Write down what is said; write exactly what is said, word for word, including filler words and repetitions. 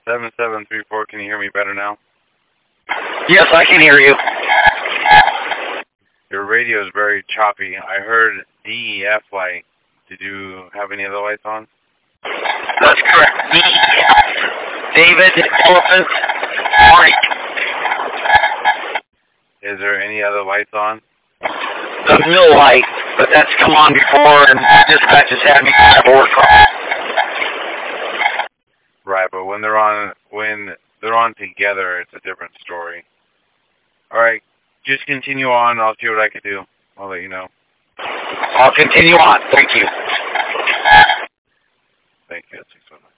seven seven three four, can you hear me better now? Yes, I can hear you. Your radio is very choppy. I heard D E F light. Did you have any other lights on? That's correct. D E F. David, Elephant, Mike. Is there any other lights on? There's no light, but that's come on before, and dispatch has had me have a work call. Right, but when they're on, when they're on together, it's a different story. All right, just continue on. I'll see what I can do. I'll let you know. I'll continue on. Thank you. Thank you.